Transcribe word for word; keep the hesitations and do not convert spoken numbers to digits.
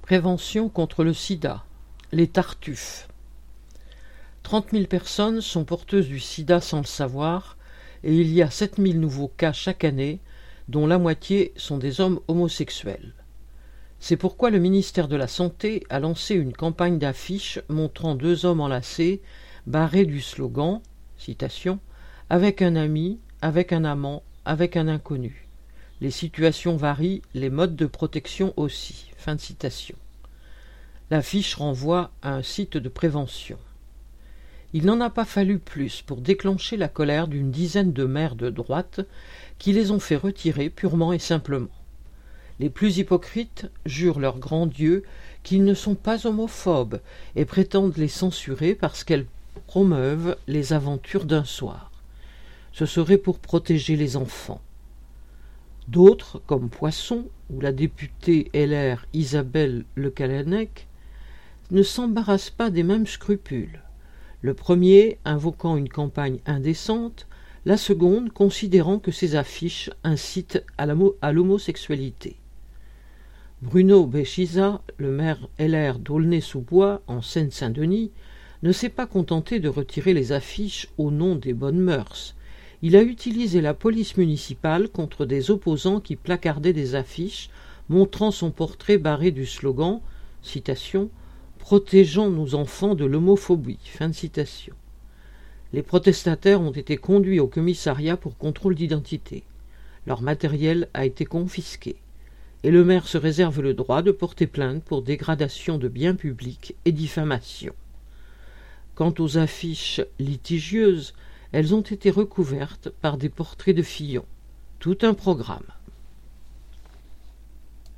Prévention contre le sida. Les tartuffes. trente mille personnes sont porteuses du sida sans le savoir, et il y a sept mille nouveaux cas chaque année, dont la moitié sont des hommes homosexuels. C'est pourquoi le ministère de la Santé a lancé une campagne d'affiches montrant deux hommes enlacés, barrés du slogan, citation, « Avec un ami, avec un amant, avec un inconnu. Les situations varient, les modes de protection aussi. » Fin de citation. L'affiche renvoie à un site de prévention. Il n'en a pas fallu plus pour déclencher la colère d'une dizaine de maires de droite qui les ont fait retirer purement et simplement. Les plus hypocrites jurent leur grand Dieu qu'ils ne sont pas homophobes et prétendent les censurer parce qu'elles promeuvent les aventures d'un soir. Ce serait pour protéger les enfants. D'autres, comme Poisson ou la députée L R Isabelle Le Callennec, ne s'embarrassent pas des mêmes scrupules. Le premier invoquant une campagne indécente, la seconde considérant que ces affiches incitent à l'homosexualité. Bruno Béchiza, le maire L R d'Aulnay-sous-Bois, en Seine-Saint-Denis, ne s'est pas contenté de retirer les affiches au nom des bonnes mœurs. Il a utilisé la police municipale contre des opposants qui placardaient des affiches montrant son portrait barré du slogan, citation, « Protégeons nos enfants de l'homophobie ». Fin de citation. Les protestataires ont été conduits au commissariat pour contrôle d'identité. Leur matériel a été confisqué. Et le maire se réserve le droit de porter plainte pour dégradation de biens publics et diffamation. Quant aux affiches litigieuses, elles ont été recouvertes par des portraits de Fillon. Tout un programme.